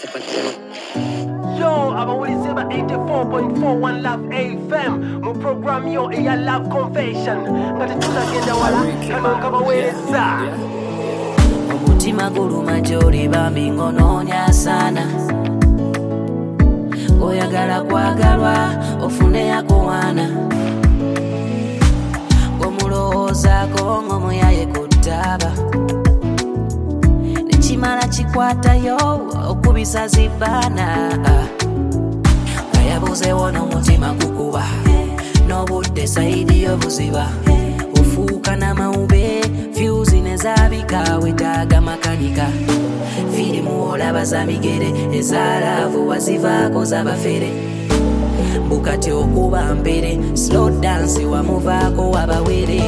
Yo, abawuliseba 84.4 One Love FM mu program yo eya Love Confession ngati tunagenda wala kama nkabaweleza omutima guluma gy'oli bambi ng'onoonya sana oyagala kwagalwa ofune yakuwaana ng'omulowoozaako ng'omuyaye ku ttaaba nekimala kikwatayo okubisa zibbaana nga yabuzeewo n'omutima gukuba n'obudde sayidi y'obuziba ofuuka n'amawube fyuzi ne zaabika wetaaga makanika firimu olaba za migere ezaalaavu wazivaako z'abafere bukati okuba mbere slow dance wamuvaako wabawere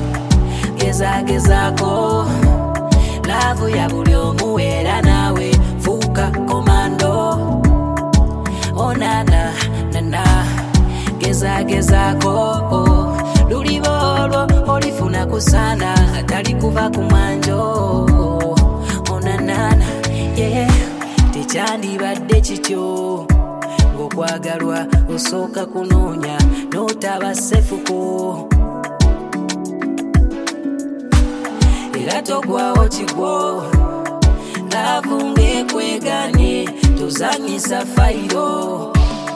gezagezaako laavu ya buli omu era naawe fuuka komando onana nana gezagezaako luliba olwo olifuna kusaana atali kuva ku manjo onanana yeah. Tekyandibadde kityo ng'okwagalwa osooka kunoonya n'otaba sefuko era togwawo kigwo laavu ng'ekweganye tozanyisa fayiro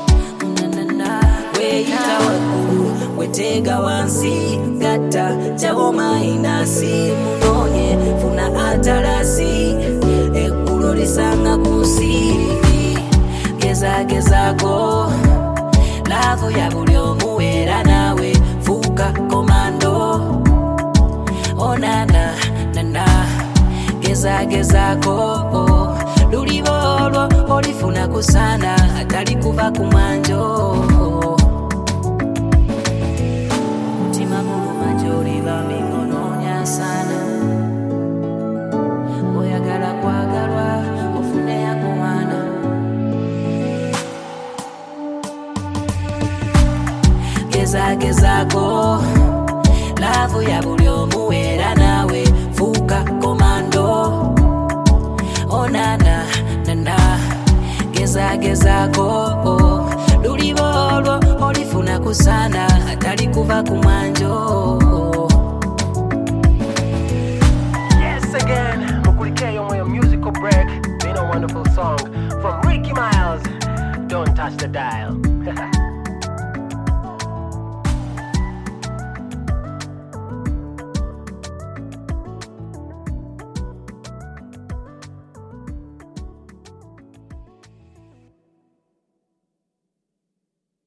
weyita waggulu weteega wansi gatta jawo mayinasi munoonye funa atalasi eggulo lisanga ku nsi gezagezaako laavu ya buli omu era naawe fuuka komando onana nana gezagezaako luliba olwo olifuna kusaana atali kuva ku manjo omutima guluma gy'oli bambi ng'onoonya sana oyagala kwagalwa ofune yakuwaana gezagezaako laavu ya buli omu era naawe fuuka komando onana nana gezagezaako luliba olwo olifuna kusaana atali kuva ku manjo. Yes again, mukulikeyo mweyo musical break. Been a wonderful song from Ricky Miles. Don't touch the dial.